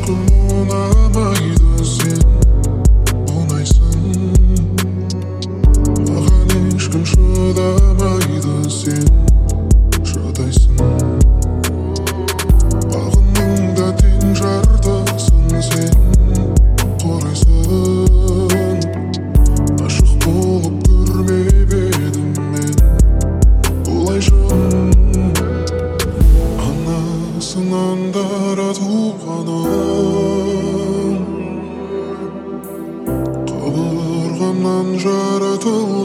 ешкім ұнамайды, сен ұнайсың. Маған ешкім шыдамайды, сен шыдайсың. Бағымның да тең жартысын сен құрайсың. Ашық болып көрмеп едім мен бұлайша. Анасынан дара туғаным, қабырғамнан жаратылған